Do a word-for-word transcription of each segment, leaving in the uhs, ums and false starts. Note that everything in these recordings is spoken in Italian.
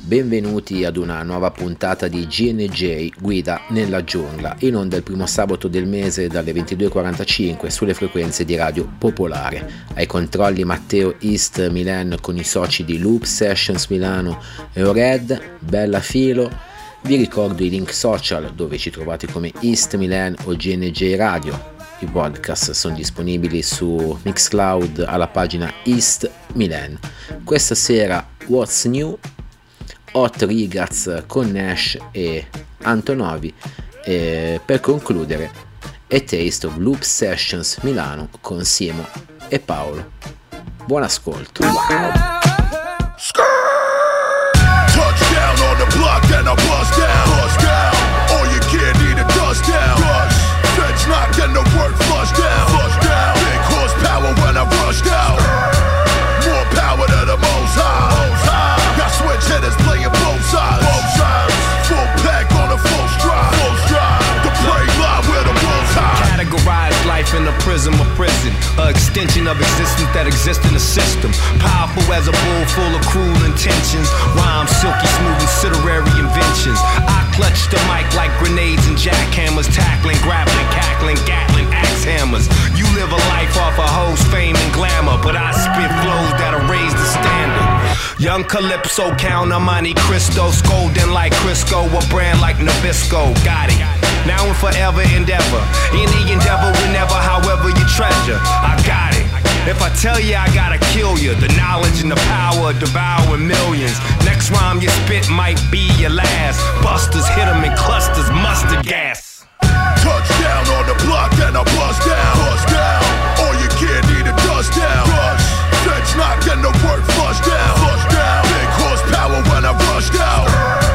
Benvenuti ad una nuova puntata di G N J Guida nella giungla, in onda il primo sabato del mese dalle ventidue e quarantacinque sulle frequenze di Radio Popolare. Ai controlli Matteo East Milan con i soci di Loop Sessions Milano e Red, Bella Filo. Vi ricordo i link social dove ci trovate come East Milan o G N J Radio. I podcast sono disponibili su Mixcloud alla pagina East Milan. Questa sera What's New? Hot Rigaz con Nash e Antonovi e per concludere A Taste of Loop Sessions Milano con Simo e Paolo. Buon ascolto. Switch hitters playing both sides. Both sides. Full pack on a full stride. Full stride. The prey lie where the wolves hide. Categorize life in a prism of prison, an extension of existence that exists in the system. Powerful as a bull full of cruel intentions. Rhymes silky smooth and literary inventions. I clutch the mic like grenades and jackhammers, tackling, grappling, cackling, gatling, axe hammers. You live a life off of hoes, fame and glamour, but I spit flows that'll raise the standard. Young Calypso, Count on Monte Cristo, scolding like Crisco, a brand like Nabisco. Got it. Now and forever endeavor. Any endeavor, whenever, however you treasure. I got it. If I tell you I gotta kill you, the knowledge and the power of devouring millions. Next rhyme you spit might be your last. Busters hit 'em in clusters, mustard gas. Touchdown on the block and I bust down. Bust down. All your gear need a dust down. Rush. Fetch knock and the work flush down. Flush down. Big horsepower when I rushed out.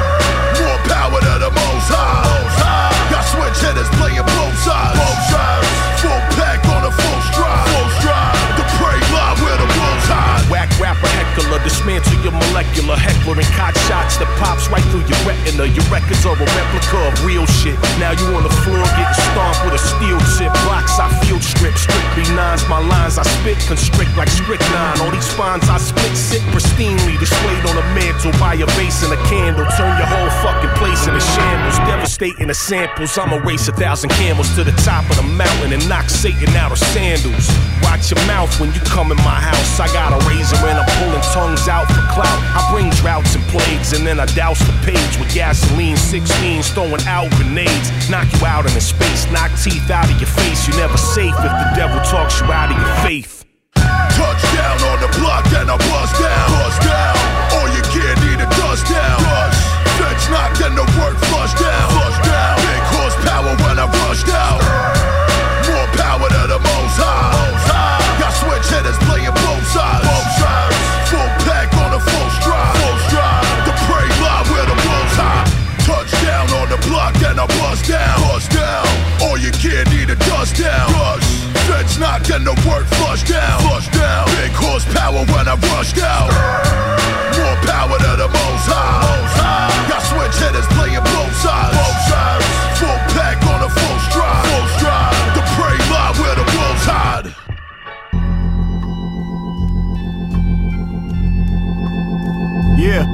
More power to the most high. Most high. Got switch hitters playing both sides. Both sides. Full pack on a full stride. Full stride. The prey lie where the wolves hide. Whack rapper heckler, dismantle your molecular heckler and cock shots that pops right through your retina. Your records are a replica of real shit. Now you on the floor getting stomped with a steel tip. Blocks I field strip, strictly nines. My lines I spit constrict like strychnine. All these spines I split sit pristinely, displayed on a mantle by a vase and a candle. Turn your whole fucking place into shambles, devastating the samples. I'ma race a thousand camels to the top of the mountain and knock Satan out of sandals. Watch your mouth when you come in my house. I got a razor and I'm pulling tongues out for clout. I bring droughts and plagues and then I douse the page with gasoline. Sixteens throwing out grenades. Knock you out in space, knock teeth out of your face. You're never safe if the devil talks you out of your faith. Touchdown on the block and I bust down. Bust down. All your gear need a dust down. Rush. Fetch knock and the work flush down. Flush down. Big horsepower when I rushed out. More power to the most high. Most high. Got switch hitters playing both sides. Both sides. Full pack on a full stride. Full stride. The prey lie where the wolves hide. Touchdown on the block and I bust down. Bust down. All your gear need a dust down. Rush. Fetch knock and the work flush down. Flush down. Big horsepower when I rushed out. More power to the most high. Most high. Got switch hitters playing both sides. Both sides. Full pack on a full stride. Full stride. The prey lie where the wolves hide. Yeah.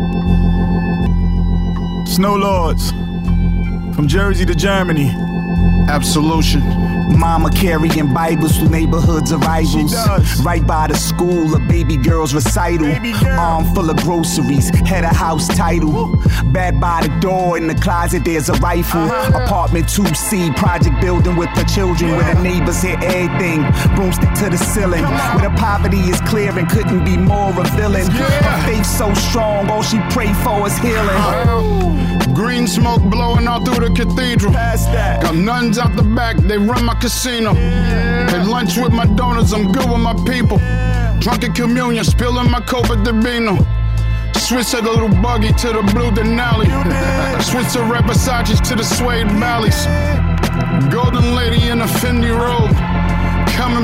Snow Lords. From Jersey to Germany. Absolution. Mama carrying Bibles through neighborhoods of rivals. Right by the school, a baby girl's recital. Baby girl. Arm full of groceries, head of house title. Woo. Bed by the door, in the closet there's a rifle. Uh-huh. Apartment two C, project building with the children. Yeah. Where the neighbors hear everything, broomstick to the ceiling. Where the poverty is clear and couldn't be more revealing. Yeah. Her faith so strong, all she prayed for is healing. Uh-huh. Green smoke blowing out through the cathedral. Past that. Got nuns out the back, they run my casino. Yeah. Had lunch with my donuts, I'm good with my people. Yeah. Drunken communion, spilling my Copa de Vino. Switch to the little buggy to the blue Denali. Switch to red Versace to the suede valleys. Golden lady in a Fendi robe. Coming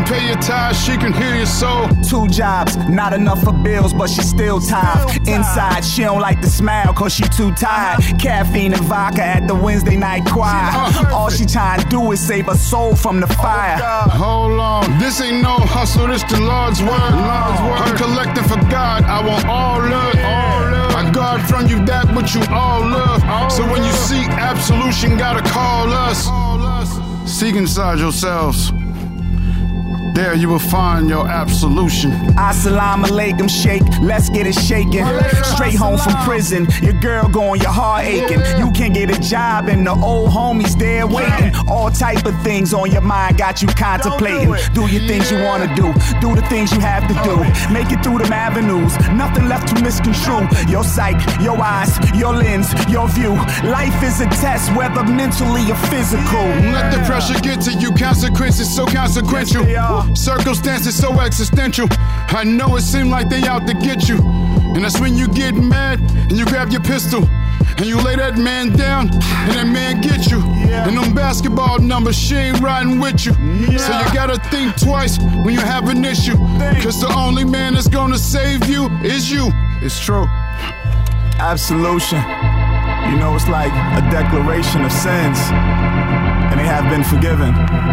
can pay your tithes, she can heal your soul. Two jobs, not enough for bills, but she still tired. Inside, she don't like to smile cause she too tired. Caffeine and vodka at the Wednesday night choir. All she trying to do is save her soul from the fire. Hold on, this ain't no hustle, this the Lord's word. I'm collecting for God, I want all love. I guard from you that which you all love. So when you seek absolution, gotta call us. Seek inside yourselves. There you will find your absolution. Assalamu alaikum, shake, let's get it shaking. Straight home from prison, your girl going, your heart aching. You can't get a job and the old homies there waiting. All type of things on your mind got you contemplating. Do your things you wanna do, do the things you have to do. Make it through them avenues, nothing left to misconstrue. Your sight, your eyes, your lens, your view. Life is a test, whether mentally or physical. Let the pressure get to you, consequences so consequential. Circumstances so existential. I know it seems like they out to get you. And that's when you get mad and you grab your pistol and you lay that man down and that man get you. Yeah. And them basketball numbers, she ain't riding with you. Yeah. So you gotta think twice when you have an issue. Cause the only man that's gonna save you is you. It's true. Absolution. You know, it's like a declaration of sins, and they have been forgiven.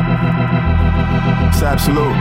It's absolute.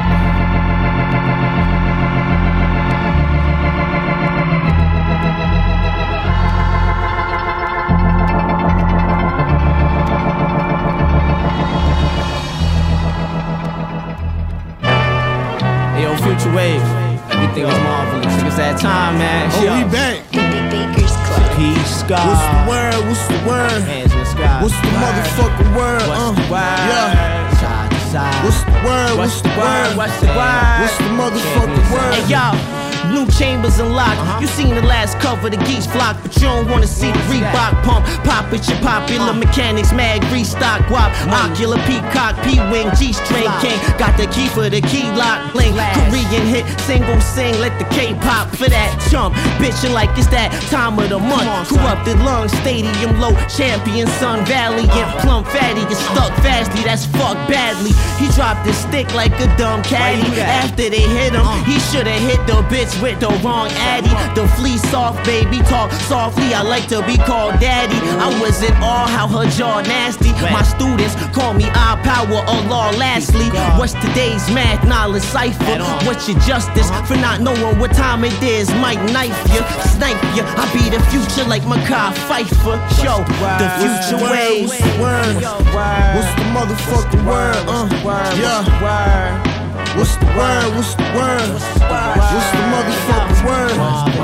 Hey, yo, Future Wave. Everything is marvelous. It's that time, man. Oh, yo. We back. Baker's Club. Peace, God. What's the word? What's the word? Hands in the sky. What's the word? Motherfucking word? What's uh, the word? Yeah. Side to side. What's the word? What's, What's the word? What's the word? What's the motherfucking word? Hey, yo. New chambers unlocked. Uh-huh. You seen the last cover, the geese flock, but you don't wanna see the Reebok pump. Pop it, your popular uh. mechanics, mad restock, wop, ocular peacock, P-wing, G-string king. Got the key for the key lock, link. Korean hit, single sing, let the K-pop for that chump. Bitchin' like it's that time of the month. Corrupted lungs, stadium low, champion, sun, valiant, plump fatty, get stuck fastly, that's fuck badly. He dropped his stick like a dumb caddy. After they hit him, he shoulda hit the bitch with the wrong addy. The flea soft, baby, talk softly. I like to be called daddy. I was in awe how her jaw nasty. My students call me I power Allah. Lastly, what's today's math knowledge cipher? What's your justice for not knowing what time it is? Might knife you, snipe you. I be the future like Makai Pfeiffer. Show the future ways. What's the word? What's the motherfucking word? Uh, yeah. What's the word? What's the word? What's the motherfucking word? What's the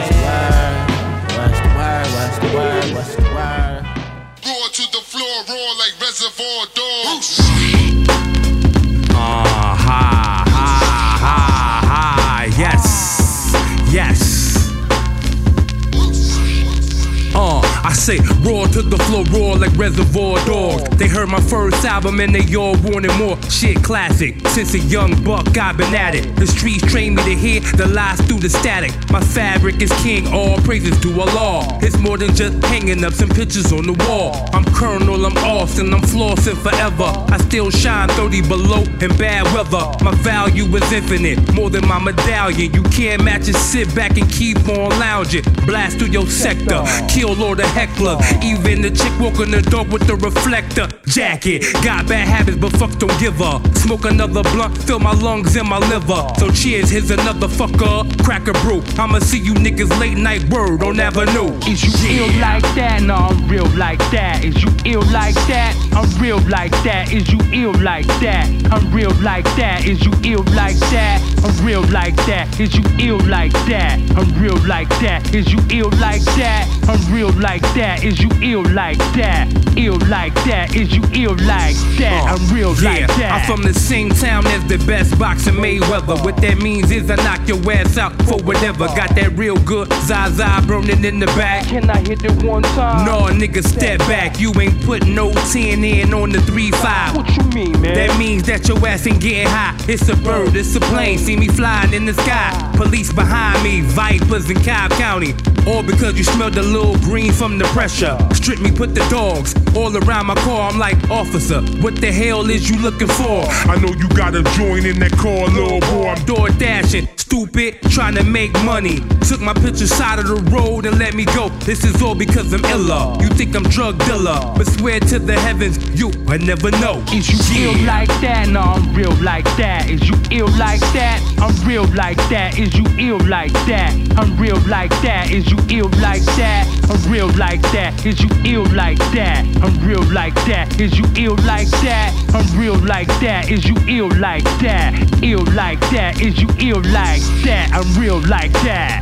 word? What's the word? What's the word? Roar to the floor, roar like Reservoir Dogs. Ah, ha, ha, ha, ha, yes, yes. Uh, I say roar to the floor, roar like Reservoir Dogs. They heard my first album and they all wanted more. Shit classic, since a young buck I've been at it. The streets train me to hear the lies through the static. My fabric is king, all praises to Allah. It's more than just hanging up some pictures on the wall. I'm Colonel, I'm Austin, I'm flossing forever. I still shine thirty below in bad weather. My value is infinite, more than my medallion. You can't match it, sit back and keep on lounging. Blast through your sector, kill all the hecklers. Even the chick walking the dog with the reflector jacket. Got bad habits, but fuck don't give up. Smoke another blunt, fill my lungs and my liver. So cheers, here's another fucker. Crack a brew. I'ma see you niggas late night word on Avenue. Is you yeah. ill like that? No, I'm real like that. Is you ill like that? I'm real like that. Is you ill like that? I'm real like that. Is you ill like that? I'm real like that. Is you ill like that? I'm real like that. Is you ill like that? I'm real like that. Is you ill like that? Ill like that. Is you ill like that? I'm real yeah. like that. I'm from the same town as the best boxer Mayweather. What that means is I knock your ass out for whatever. Got that real good Zaza burning in the back. Can I hit it one time? No, nigga, step back. You ain't putting no ten in on the three five. What you mean, man? That means that your ass ain't getting high. It's a bird, it's a plane. See me flying in the sky. Police behind me, vipers in Cobb County. All because you smelled a little green from the pressure. Strip me, put the dogs all around my car. I'm like, officer, what the hell is you looking for? I know you gotta join in that car, little boy. I'm door dashing, stupid, trying to make money. Took my picture side of the road and let me go. This is all because I'm illa. You think I'm drug dealer, but swear to the heavens, you I never know. Is you yeah. ill like that? No, I'm real like that. Is you ill like that? I'm real like that. Is you ill like that? I'm real like that. Is you ill like that? I'm real like that. Is you ill like that? I'm real like that. Is you ill like that? I'm real like that. Is you ill like that? Ill like that. Is you ill like that? I'm real like that.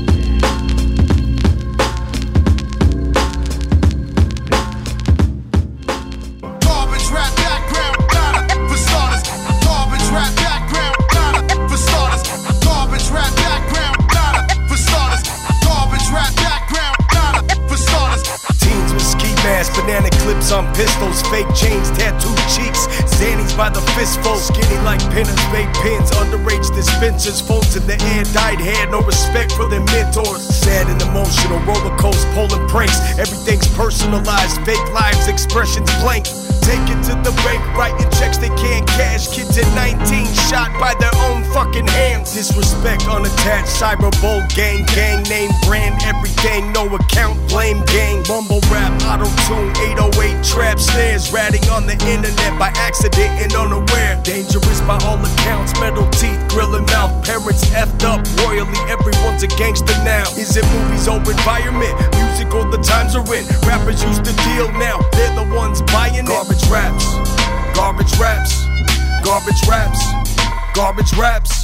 Garbage rap background, nada, for starters. Garbage rap background, nada, for starters. Garbage rap background, nada, for starters. Garbage rap background, nada, for starters. Teens with ski masks, banana clips on pistols, fake chains, tattooed cheeks, Xannies by the fistful, skinny like pinners, vape pins, underage dispensers, phones in the air, dyed hair, no respect for their mentors. Sad and emotional, roller coaster, pulling pranks, everything's personalized, fake lives, expressions blank. Take it to the bank, writing checks they can't cash. Kids at nineteen shot by their own fucking hands. Disrespect unattached, cyberbully gang, gang name, brand, everything, no account, blame gang. Mumble rap, auto tune, eight oh eight trap snares, ratting on the internet by accident and unaware. Dangerous by all accounts, metal teeth, grilling mouth. Parents effed up royally, everyone's a gangster now. Is it movies or environment? Music or the times are in. Rappers used to deal now, they're the ones buying it. Garbage raps, garbage raps, garbage raps, garbage raps.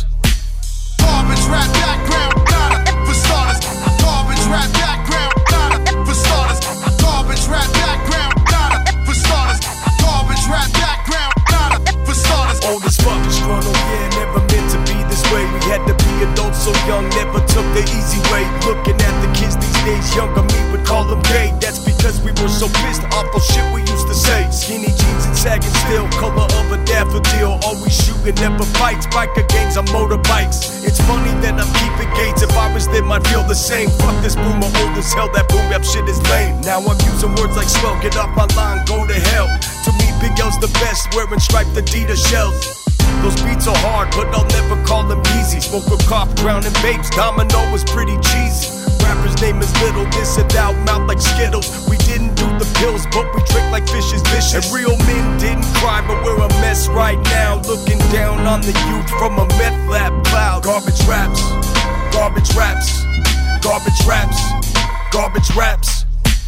Garbage rap background, nada, for starters. Garbage rap background, nada, for starters. Garbage rap background, nada, for starters. Garbage rap background, nada, for starters. Old as fuck, struggle, yeah, never meant to be this way. We had to be adults so young, never took the easy way. Looking at the kids these days, younger me would call them gay. That's because we were so pissed off of shit we used to say. Skinny jeans and sagging still, color of a daffodil. Always shooting, never fights, biker gangs on motorbikes. It's funny that I'm keeping gates. If I was them, I'd feel the same. Fuck this boomer, old as hell, that boom rap shit is lame. Now I'm using words like swell, get off my line, go to hell. To me, Big L's the best, wearing striped Adidas shells. Those beats are hard, but I'll never call them easy. Smoke a cop, drowning babes, Domino was pretty cheesy. Rapper's name is Little, this and out, mouth like Skittles. We didn't do the pills, but we trick like fishes vicious. And real men didn't cry, but we're a mess right now. Looking down on the youth from a meth lab cloud. Garbage raps, garbage raps, garbage raps, garbage raps.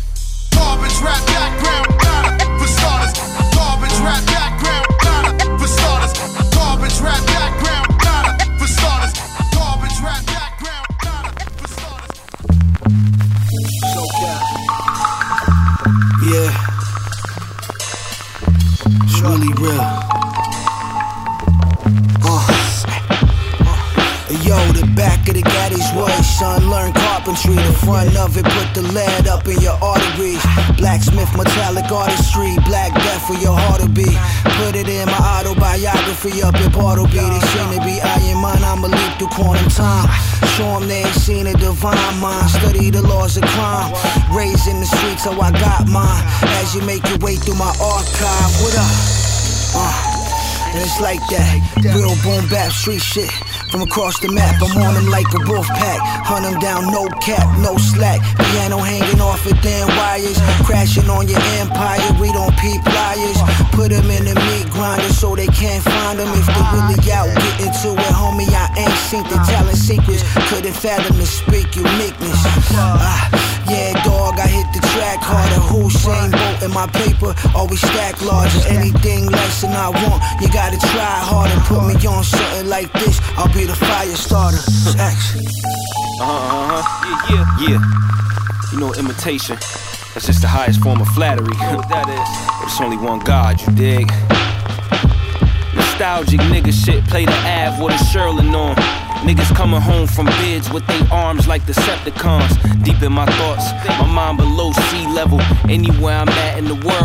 Garbage rap background, nada, for starters. Garbage rap background, nada, for starters. Garbage rap background, nada, for starters. Garbage rap background, nada, for starters. So yeah, it's really real. Uh. Yo, the back of the Gaddy's way, son, learn carpentry. The front of it, put the lead up in your arteries. Blacksmith, metallic artistry, black death for your heart to be. Put it in my autobiography up in Bartleby. They seem to be eyeing mine, I'ma leap through quantum time. Show them they ain't seen a divine mind. Study the laws of crime. Raised in the streets, so I got mine. As you make your way through my archive, what up? Uh, and it's like that, real boom bap street shit. From across the map, I'm on them like a wolf pack. Hunt them down, no cap, no slack. Piano hanging off of damn wires. Crashing on your empire, we don't peep liars. Put them in the meat grinder so they can't find them. If they really out, get into it, homie, I ain't seen the talent secrets. Couldn't fathom to speak uniqueness. Ah, yeah, dog, I hit the track harder. Hussein Bolt in my paper, always stack larger. Anything less than I want, you gotta try harder. Put me on something like this, I'll be the fire starter. Action. Uh-huh, uh-huh. Yeah, yeah, yeah. You know, imitation, that's just the highest form of flattery. You know what that is? But it's only one God, you dig? Nostalgic nigga shit, play the Av with a Sherlin on. Niggas coming home from bids with their arms like Decepticons. Deep in my thoughts, my mind below sea level. Anywhere I'm at in the world, I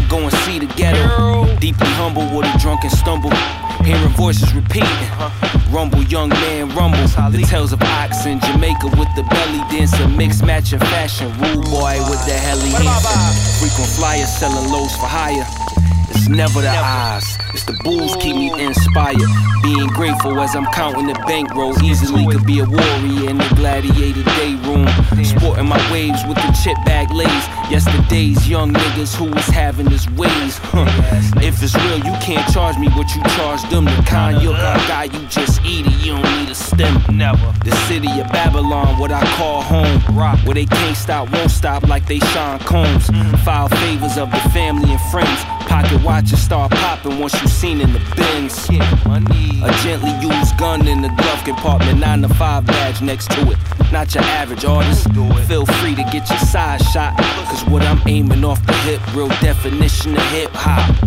I go and see the ghetto. Deeply humble with a drunken stumble. Hearing voices repeating. Rumble, young man, rumble. The tales of ox in Jamaica with the belly dancer. Mixed matching fashion. Rude boy with the heli handsome. Frequent flyers selling loads for hire. It's never the eyes, it's the bulls keep me inspired. Being grateful as I'm counting the bankroll. Easily could be a warrior in the gladiator day room. Sporting my waves with the chip bag lays. Yesterday's young niggas who was having his ways. Huh. If it's real, you can't charge me what you charge them. The kind you're gonna die, you just eat it, you don't need a stem. Never. The city of Babylon, what I call home. Where they can't stop, won't stop like they Sean Combs. File favors of the family and friends. Pocket watches start popping once you seen in the bins. A gently used gun in the glove compartment, nine to five badge next to it. Not your average artist. Feel free to get your side shot. Cause what I'm aiming off the hip, real definition of hip hop.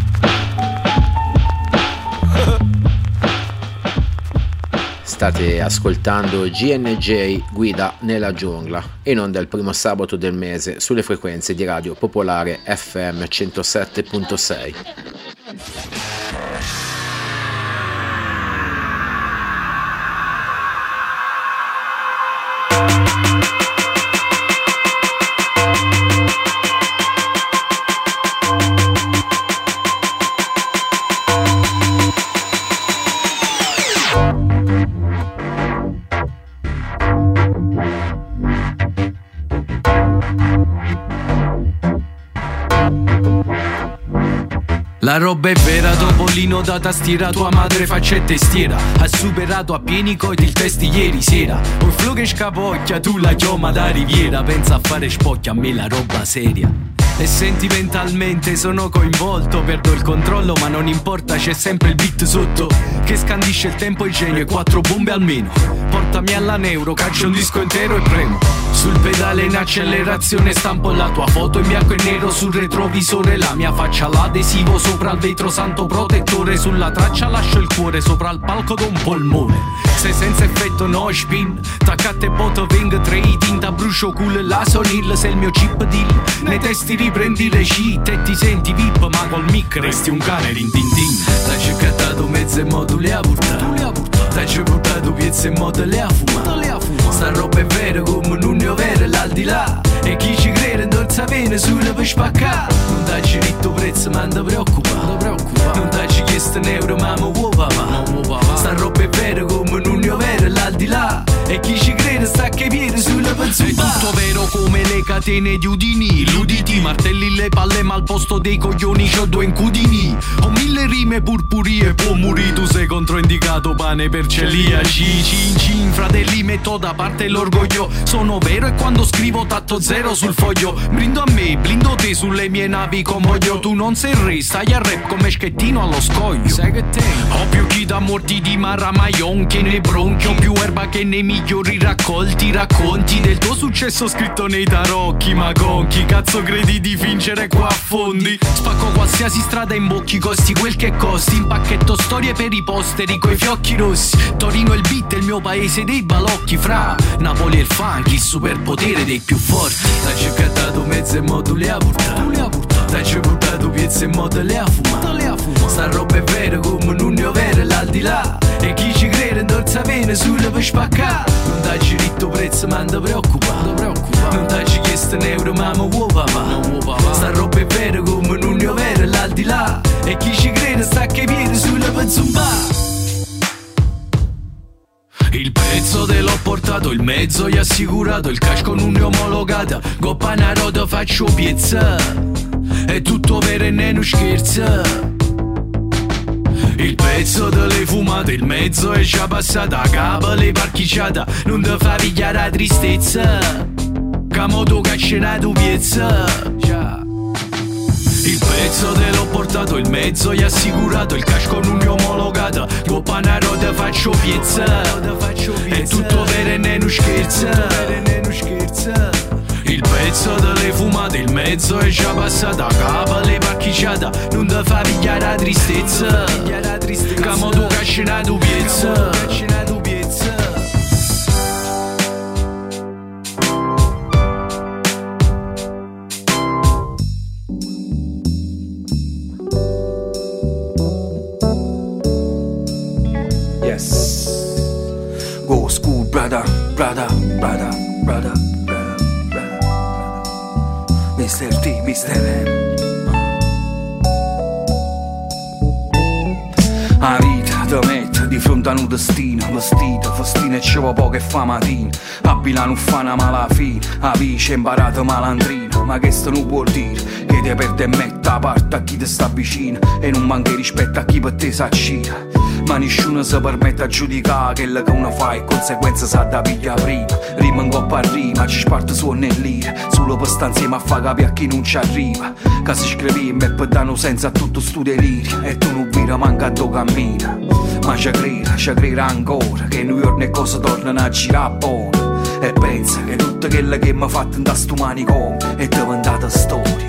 State ascoltando G N J Guida nella giungla, in onda il primo sabato del mese sulle frequenze di Radio Popolare F M centosette virgola sei. La roba è vera, Topolino da tastiera, tua madre faccia e testiera. Ha superato a pieni coiti il test ieri sera. Un flow che scapocchia, tu la chioma da riviera. Pensa a fare spocchia, a me la roba seria. E sentimentalmente sono coinvolto, perdo il controllo ma non importa, c'è sempre il beat sotto che scandisce il tempo, il genio e quattro bombe almeno. Portami alla neuro, caccio un disco intero e premo sul pedale in accelerazione, stampo la tua foto in bianco e nero sul retrovisore. La mia faccia, l'adesivo sopra il vetro santo protettore. Sulla traccia lascio il cuore sopra il palco d'un polmone. Se senza effetto no spin, taccate botto veng tre tinta brucio cool la sonil. Se il mio chip deal, nei testi riprendi le cheat e ti senti vip ma col mic resti un cane rin din din. T'hai cercato mezze moduli a portare, t'hai portato piezze in modo le ha fumate. Sta roba è vera come non ne ho vera l'aldilà. E chi ci crede non sapere solo per spaccare. Non t'hai diritto prezzo ma non ti preoccupare. Non t'hai chiesto un euro ma mi vuoi papà. Sta roba è vera come non ne ho vera l'aldilà. E chi ci crede sta che piede sulla penzuba. È tutto vero come le catene di udini. L'uditi, martelli le palle ma al posto dei coglioni c'ho due incudini. Ho mille rime purpurie, può morire tu sei controindicato, pane per celiaci. Cin cin fratelli metto da parte l'orgoglio. Sono vero e quando scrivo tatto zero sul foglio. Brindo a me, blindo te sulle mie navi convoglio. Tu non sei re, stai a rap come schettino allo scoglio. Sai che te ho più chi da morti di Maramaion che nei bronchi. Ho più erba che nei migliori raccolti. Racconti del tuo successo scritto nei tarocchi. Ma con chi cazzo credi di vincere qua a fondi? Spacco qualsiasi strada in bocchi, costi quel che costi. Impacchetto storie per i posteri coi fiocchi rossi. Torino è il beat, è il mio paese dei balocchi. Fra Napoli e il funk, il superpotere dei più forti. T'hai cercato mezze moduli a portare, t'hai portato piezze in modo le ha fumate. Sta roba è vera come non ne ho vera l'aldilà. E chi ci crede non sapere solo per spaccare. Non t'hai diritto prezzo ma non ti preoccupare. Non t'hai chiesto un euro ma mi vuoi papà. Sta roba è vera come non ne ho vera l'aldilà. E chi ci crede sta che piede sulla penzumbà. Il pezzo te l'ho portato, il mezzo gli assicurato, il casco non ne ho omologata. Coppa una roda faccio piezza. È tutto vero e non scherza. Il pezzo delle fumate, il mezzo è già passata. A capo le parchicciata, non ti fa pigliare la tristezza. Camoto caccenato piezza. Il pezzo te l'ho portato, il mezzo gli assicurato, il casco non ne ho omologata. Coppa una roda faccio piezza. È tutto vero e non scherza. Il pezzo delle fumate, il mezzo è già passata. A capo le parchicciata, non ti fa pigliare la tristezza. Camoto caccenato piezza. brother, brother, brother, brother, brother, brother. mister T, mister M. La vita ti mette di fronte a un destino, vestito, festino e ci va poco e fa mattina. A Milano fa una mala fine, a vice imparato malandrino. Ma questo non vuol dire che ti perde e mette a parte a chi ti sta vicino e non manchi rispetto a chi per te s'accina. Ma nessuno si permette a giudicare quello che uno fa e conseguenza sa da piglia prima. Rima in coppa a rima, ci sparte suono e lire, solo per sta insieme a fa capire a chi non ci arriva. Che si scrivimmo e per danno senza a tutto sto delirio e tu non vira manca a tu cammina. Ma ci creda, ci creda ancora che New York e cose tornano a girare buono. E pensa che tutto quello che mi ha fatto in da sto manicomio è diventata storia.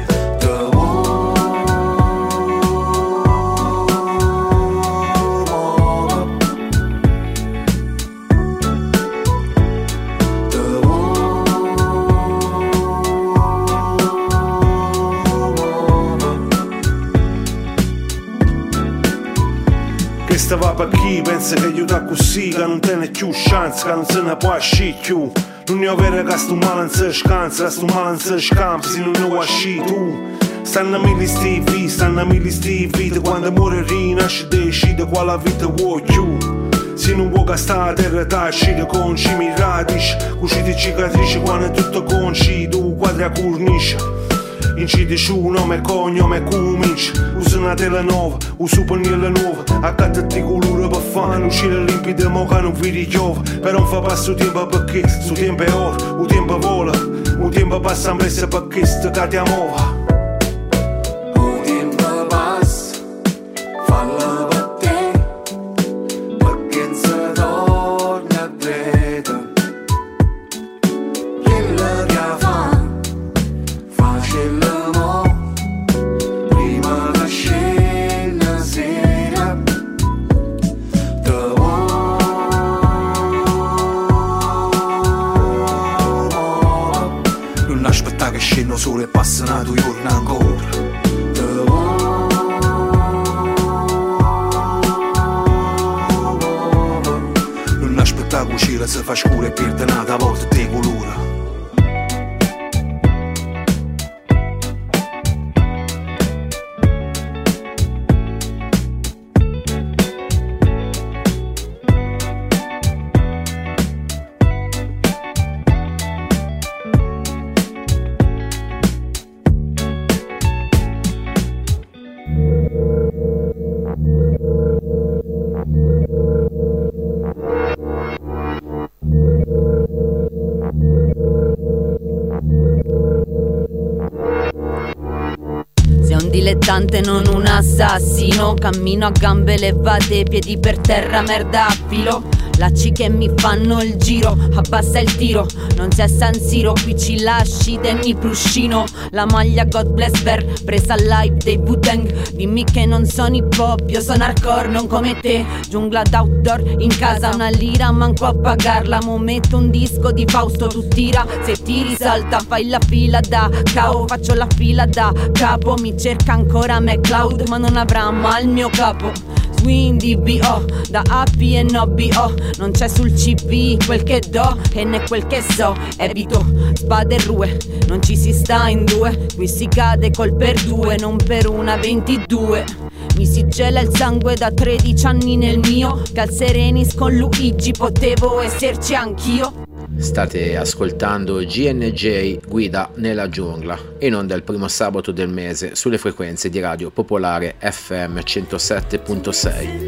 Questa va per chi pensa che aiuta così, che non tiene più chance, che non se ne può uscire più. Non è vero che sto male non si scansa, sto male non si scampa, se non ne può uscire tu. Stanno a mille sti vite, stanno a mille sti vite, quando muore rinasce decide quale vita vuoi più. Se non vuoi gastare a terra tacci, conci mi radici, cuciti cicatrici quando è tutto conci, tu quadri a cornice. Incidi su nome e cognome e comincia. Usa una tela nuova, usa un pannello nuovo. Accattati colore per fare uscire limpido mo che non vedi chiova. Però non fa passo il tempo perché sto tempo è ora, il tempo vola. Il tempo passa in pressa perché sto che ti amova. Il tempo passa, falla per te, perché non si torna a dreta. Quello che fa facile mo, prima che scenda sera. Te non aspettare che scendo solo e passano due giorni ancora. Non aspettare che il cielo si fa scuro e perde una volta di colore. dilettante, non un assassino. Cammino a gambe levate, piedi per terra, merda a filo. Lacci che mi fanno il giro, abbassa il tiro. Non c'è San Siro, qui ci lasci tenni pruscino. La maglia God Bless Bear, presa live dei Wu-Tang. Dimmi che non sono hip hop, io sono hardcore, non come te. Giungla d'outdoor, in casa una lira, manco a pagarla. Mo metto un disco di Fausto, tu tira. Se ti risalta, fai la fila da cao. Faccio la fila da capo, mi cerca ancora McCloud, ma non avrà mai il mio capo. Swing D B O, da A P e no B O. Non c'è sul C V quel che do e né quel che so. Evito spade e rue, non ci si sta in due. Qui si cade col per due, non per una ventidue. Mi si gela il sangue da tredici anni nel mio. Calserenis con Luigi, potevo esserci anch'io. State ascoltando G N J Guida nella giungla, e non del primo sabato del mese sulle frequenze di Radio Popolare F M centosette virgola sei.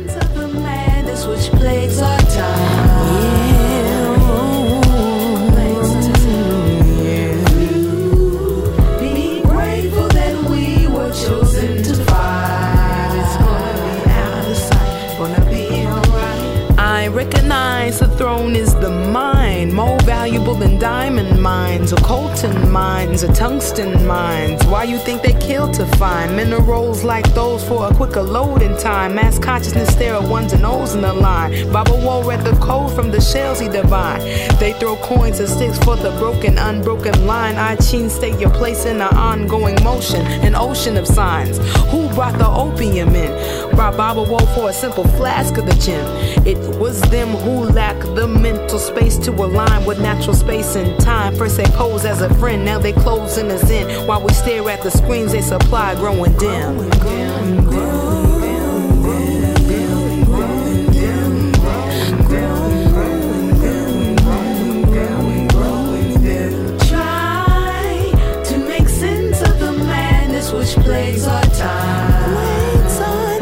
Recognize the throne is the mind, more valuable than diamond mines or coltan mines or tungsten mines. Why you think they kill to find minerals like those for a quicker loading time? Mass consciousness stare at ones and O's in the line. Baba Woe read the code from the shells he divine. They throw coins and sticks for the broken, unbroken line. I Ching state your place in an ongoing motion, an ocean of signs. Who brought the opium in? brought Baba Woe for a simple flask of the gem. It was them who lacked the mental space to align with natural space and time. First they pose as a friend, now they closing us in while we stare at the screens they supply growing dim. Which plays our time. Plays our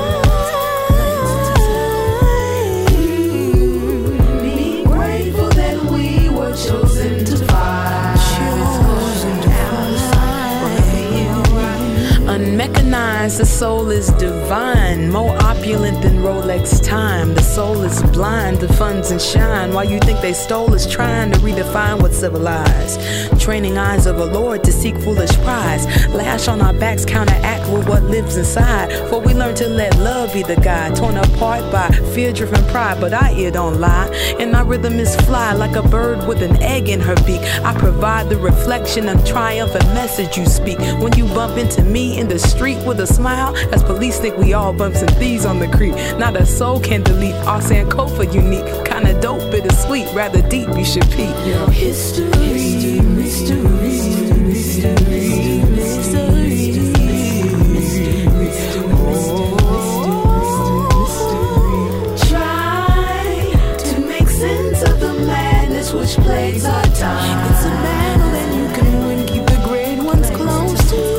time. Be grateful that we were chosen to fight. Chosen to fight. Unmechanized, the soul is divine, more opulent than Rolex time. The soul is blind to funds and shine. While you think they stole is trying to redefine what's civilized. Training eyes of a lord to seek foolish prize. Lash on our backs, counteract with what lives inside. For we learn to let love be the guide. Torn apart by fear-driven pride, but our ear don't lie. And our rhythm is fly like a bird with an egg in her beak. I provide the reflection of triumphant message you speak. When you bump into me in the street with a smile, as police think we all bumps and thieves on the creek. Not a soul can delete our Sankofa unique. Kinda dope, bittersweet, rather deep, you should peek. Your history, history, mystery, mystery, mystery, try to make sense of the madness which plagues our time. It's a battle that you can win, keep the great ones close to you.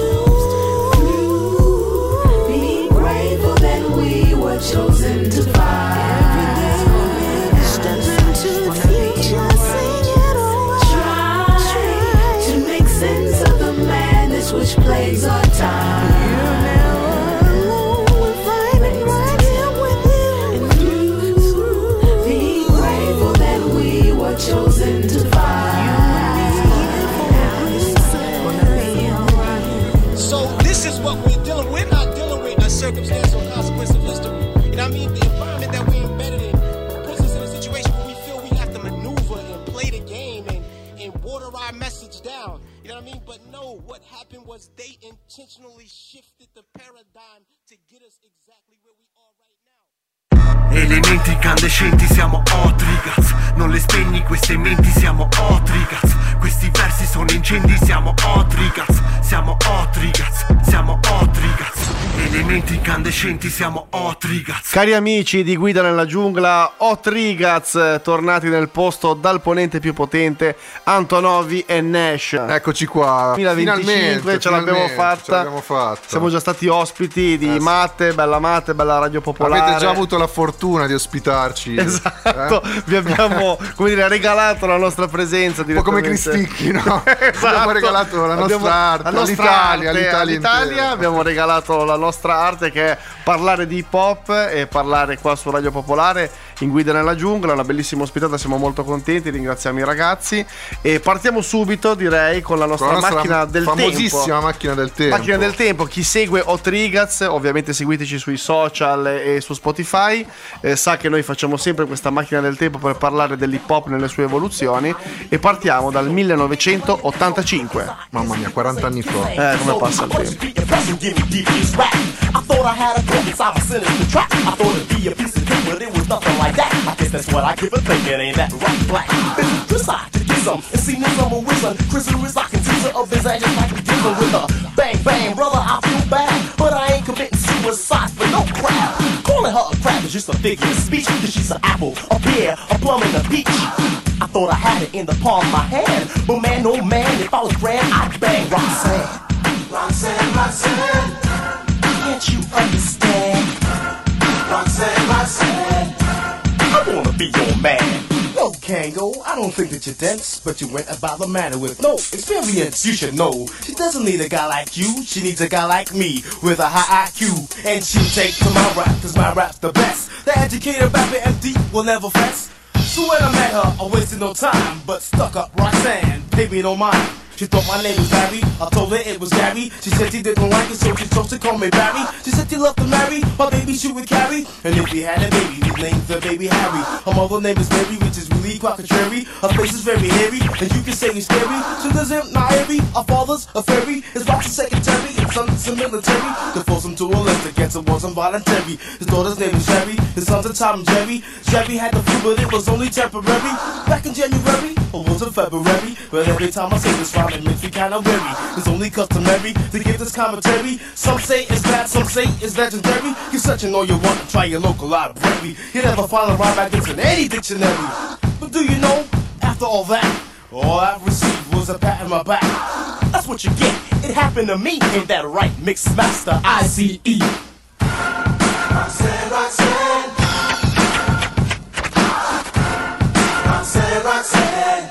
Be grateful that we were chosen to fight. Every day we step into the future, sing it all. Try to make sense of the madness which plagues our time. You're never alone, we're fighting right here with you. And through, be grateful that we were chosen to fight. So this is what we're dealing with. We're not dealing with a circumstance or consequence of history. You know what I mean? The environment that we're embedded in puts us in a situation where we feel we have to maneuver and play the game and, and water our message down. You know what I mean? But no, what happened was they intentionally shifted the paradigm to get us exactly where we are right now. Elementi incandescenti siamo Otrigaz. Non le spegni queste menti, siamo Otrigaz. Questi versi sono incendi, siamo Otrigaz. Siamo Otrigaz, siamo Otrigaz. Elementi incandescenti siamo Otrigaz. Cari amici di Guida nella giungla, Otrigaz, tornati nel posto dal ponente più potente, Antonovi e Nash. Eccoci qua, duemilaventicinque, ce l'abbiamo fatta. Ce l'abbiamo fatta. Siamo già stati ospiti di eh, Matte, Bella Matte, Bella Radio Popolare. Avete già avuto la fortuna di ospitarci. Esatto, eh? vi abbiamo, come dire, regalato la nostra presenza. Un po' come Cristicchi, no? Esatto. Abbiamo regalato la nostra abbiamo, arte, la nostra all'Italia, arte, all'Italia, all'Italia abbiamo regalato la nostra arte, che è parlare di hip hop e parlare qua su Radio Popolare in Guida nella giungla. Una bellissima ospitata, siamo molto contenti, ringraziamo i ragazzi e partiamo subito, direi, con la nostra, con la nostra macchina del tempo. Famosissima macchina del tempo. Macchina del tempo. Chi segue Otrigaz, ovviamente seguiteci sui social e su Spotify, eh, sa che noi facciamo sempre questa macchina del tempo per parlare dell'hip hop nelle sue evoluzioni e partiamo dal millenovecentottantacinque. Mamma mia, quaranta anni fa. Eh, come passa il tempo. I thought I had a gun inside my sinister trap. I thought it'd be a piece of cake, but it was nothing like that. I guess that's what I give a think, it ain't that right black. Bitch, decide to get some and see me number with some Chrysalis, I can tease her of his ass just like a dealer with her. Bang, bang, brother, I feel bad, but I ain't committing suicide for no crap. Calling her a crab is just a figure of speech, cause she's an apple, a pear, a plum, and a peach. I thought I had it in the palm of my hand, but man, oh man, if I was grand, I'd bang Roxanne. Roxanne, Roxanne, can't you understand? Roxanne, Roxanne, I wanna be your man. No, Kango, I don't think that you're dense, but you went about the matter with no experience. You should know, she doesn't need a guy like you, she needs a guy like me, with a high I Q. And she'll take to my rap, cause my rap's the best. The educated rapper M D will never fess. So when I met her, I wasted no time, but stuck up Roxanne, paid me no mind. She thought my name was Barry. I told her it was Gary. She said she didn't like it, so she chose to call me Barry. She said she loved to marry my baby she would carry. And if we had a baby, his name's the baby Harry. Her mother name is Mary, which is really quite contrary. Her face is very hairy, and you can say he's scary. So there's him, Nairi. Our father's a fairy. His wife's a secretary, and son's a military. To force him to a list against it wasn't voluntary. His daughter's name is Sherry. His son's a Tom and Jerry. Sherry had the flu, but it was only temporary. Back in January, or was it February? But every time I say this rhyme, it makes me kinda weary. It's only customary to give this commentary. Some say it's bad, some say it's legendary. You're searching all you want to try your local library. You never find a rhyme like this in any dictionary. But do you know, after all that, all I received was a pat on my back. That's what you get. It happened to me. Ain't that right, Mix Master I C E? Roxanne, Roxanne. Roxanne, Roxanne.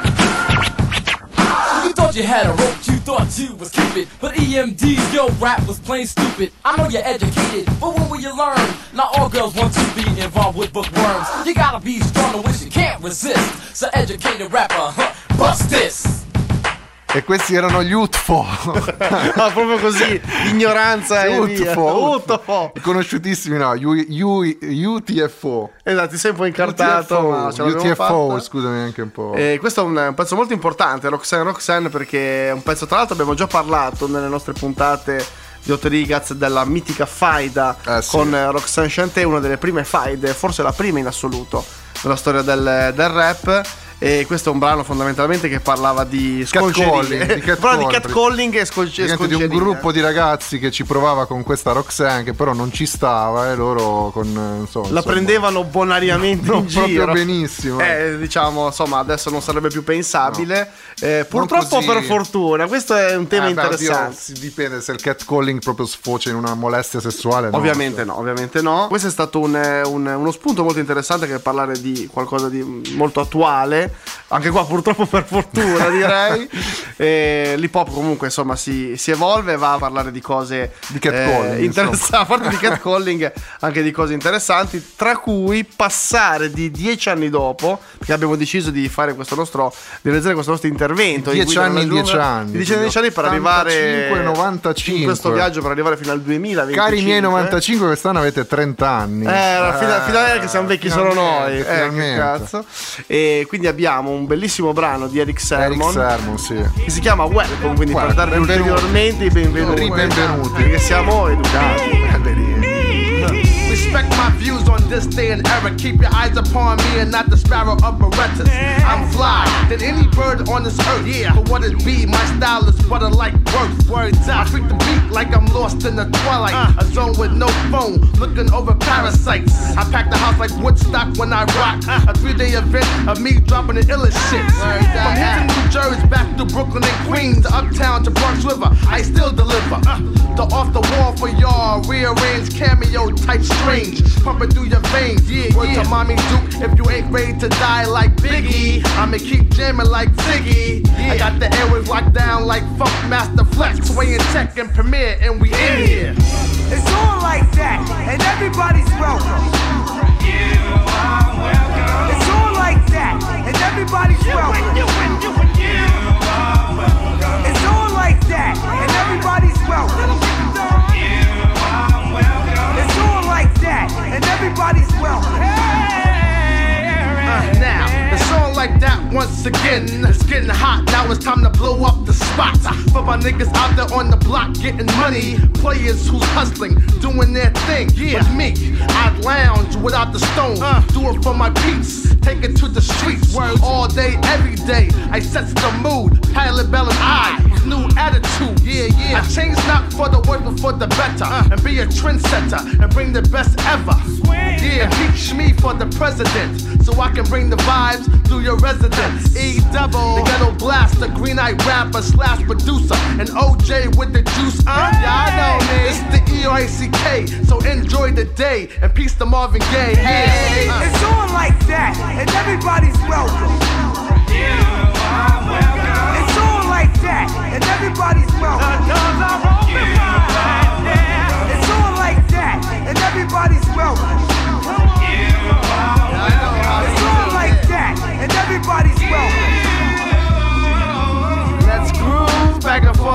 You thought you had a rope, you thought you was Cupid. But E M D, yo, rap was plain stupid. I know you're educated, but when will you learn? Not all girls want to be involved with bookworms. You gotta be strong to which you can't resist. So educated rapper, huh, bust this. E questi erano gli U T F O. No, proprio così, ignoranza e U via. T F O, U T F O. Conosciutissimi, no, U- U- U T F O. Esatto, ti sei un po' incartato, ma ce U l'abbiamo T F O, fatta. scusami anche un po'. E questo è un, un pezzo molto importante, Roxanne Roxanne, perché è un pezzo, tra l'altro abbiamo già parlato nelle nostre puntate di Otto Rigaz della mitica faida eh, sì. con Roxanne Shante, una delle prime faide, forse la prima in assoluto nella storia del, del rap. E questo è un brano fondamentalmente che parlava di catcalling, di catcalling, di catcalling e sconcerie. Di un gruppo di ragazzi che ci provava con questa Roxanne, che però non ci stava, e loro con insomma, la insomma, prendevano bonariamente non in giro. proprio benissimo. Eh, diciamo, insomma, adesso non sarebbe più pensabile. No. Eh, purtroppo così... per fortuna, questo è un tema eh, beh, interessante. Oddio, dipende se il catcalling proprio sfocia in una molestia sessuale. No, ovviamente no, ovviamente no. Questo è stato un, un, uno spunto molto interessante, che è parlare di qualcosa di molto attuale. Anche qua purtroppo per fortuna direi. E l'hip hop comunque insomma si, si evolve, va a parlare di cose di catcalling, eh, interessanti, a parte di catcalling anche di cose interessanti, tra cui passare di dieci anni dopo, perché abbiamo deciso di fare questo nostro, di realizzare questo nostro intervento dieci anni in dieci anni dieci anni, dieci anni per arrivare novantacinque in questo viaggio per arrivare fino al duemilaventicinque. Cari miei novantacinque, quest'anno avete trenta anni. Eh, eh finalmente che siamo vecchi solo noi, eh, che cazzo. E quindi abbiamo un bellissimo brano di Eric Sermon, Eric Sermon sì. che si chiama Welcome, quindi Guarda, per darvi ulteriormente i benvenuti, benvenuti, perché siamo educati. Respect my views on this day and era. Keep your eyes upon me and not the sparrow of Berettas. I'm fly than any bird on this earth. Yeah, for what it be, my style is butter like words. Words out. I freak the beat like I'm lost in the twilight. Uh. A zone with no phone, looking over parasites. I pack the house like Woodstock when I rock. Uh. A three-day event of me dropping the illest shit. Uh. From Hinton, New Jersey, back to Brooklyn and Queens, to Uptown to Bronx River, I still deliver. Uh. The off the wall for y'all, rearrange cameo type strange. Pumping through your veins, yeah, Word yeah. to Mommy Duke, if you ain't ready to die like Biggie, I'ma keep jamming like Ziggy. Yeah. I got the airwaves locked down like Funk Master Flex, Sway and Tech and Premiere, and we in here. It's all like that, and everybody's welcome. You are welcome. It's all like that, and everybody's welcome. You win, you win, you are welcome. It's all like that, and everybody's welcome. It's all like that, and everybody's welcome. Uh, now, it's all like that once again. It's getting hot, now it's time to blow up the spot. For my niggas out there on the block getting money, players who's hustling, doing their thing. Yeah. With me, I'd lounge without the stone. Uh, do it for my peeps, take it to the streets. Words. All day, every day, I set the mood. Pilot Bell and I, new attitude. Yeah, yeah. I change not for the worse, but for the better. Uh, and be a trendsetter and bring the best ever. Sweet. Yeah, impeach me for the president, so I can bring the vibes through your residence. E double, the ghetto blast, the green-eyed rapper slash producer, and O J with the juice. Uh, yeah, I know me. It's the E R A C K, so enjoy the day and peace to Marvin Gaye. Hey, yeah. It's all like that, and everybody's welcome. You are welcome. It's all like that, and everybody's welcome. The dogs are open right there. It's all like that, and everybody's welcome. You are welcome. It's all like that, and everybody's welcome. Let's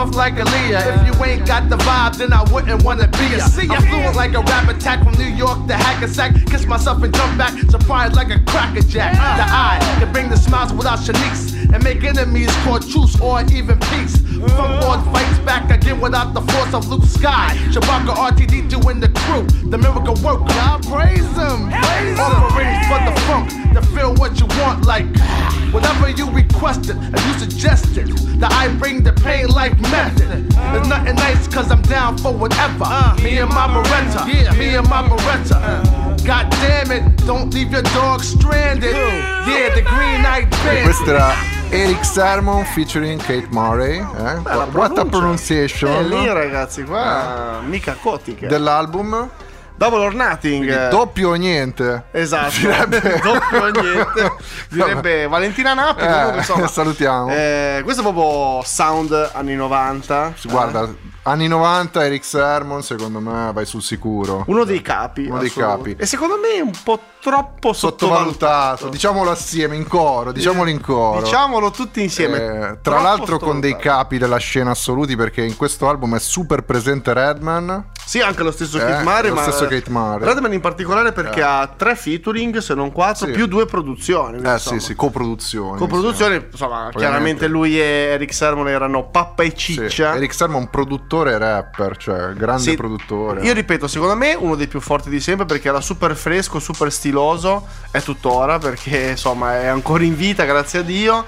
rough like Aaliyah. If you ain't got the vibe, then I wouldn't wanna be ya. I'm fluent like a rap attack from New York to Hackensack. Kiss myself and jump back, surprised like a crackerjack. The eye can bring the smiles without Shanice and make enemies call truce or even peace. From Lord fights back again without the force of Luke Sky. Chewbacca R T D doing the crew, the miracle worker. I praise him. Offering for the funk to feel what you want, like whatever you requested and you suggested. That I bring the pain like method. There's nothing nice cause I'm down for whatever. Me and my Beretta, me and my Beretta. God damn it, don't leave your dog stranded. Yeah, the green-eyed E bandit. questo era Eric Sermon featuring Kate Murray. Eh? Beh, What a pronunciation. Eh, lì ragazzi, qua mica cotiche. Dell'album Double or Nothing. Quindi doppio o niente. Esatto. Direbbe... doppio o niente. Direbbe Valentina Nappi. Eh, comunque, insomma, salutiamo. Eh, questo è proprio sound anni novanta. Guarda, eh. anni novanta Eric Sermon secondo me vai sul sicuro. Uno dei capi. Uno dei capi. E secondo me è un po' troppo sottovalutato. sottovalutato. Diciamolo assieme, in coro. Diciamolo in coro. Diciamolo tutti insieme. Eh, tra Troppo l'altro con dei sottovalutato. capi della scena assoluti, perché in questo album è super presente Redman. Sì, anche lo stesso Eh, Kate Murray, lo ma stesso Kate Murray. Redman in particolare perché Eh. ha tre featuring, se non quattro, Sì. più due produzioni. Eh insomma. sì, sì, coproduzioni. Coproduzioni, insomma, chiaramente lui e Eric Sermon erano pappa e ciccia. Sì. Eric Sermon produttore e rapper, cioè grande Sì. produttore. Io ripeto, secondo me uno dei più forti di sempre perché era super fresco, super stiloso, è tuttora perché insomma è ancora in vita, grazie a Dio.